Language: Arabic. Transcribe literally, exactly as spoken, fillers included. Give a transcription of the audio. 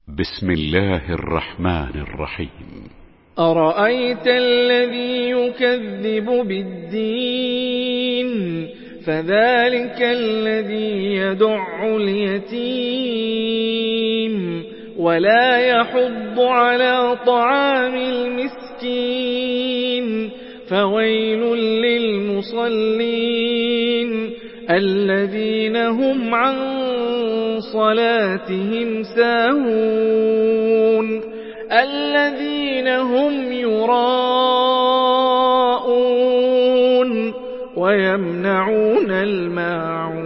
بسم الله الرحمن الرحيم. أرأيت الذي يكذب بالدين فذلك الذي يدع اليتيم ولا يحض على طعام المسكين فويل للمصلين الذين هم عن صلاتهم ساهون الذين هم يراءون ويمنعون الماعون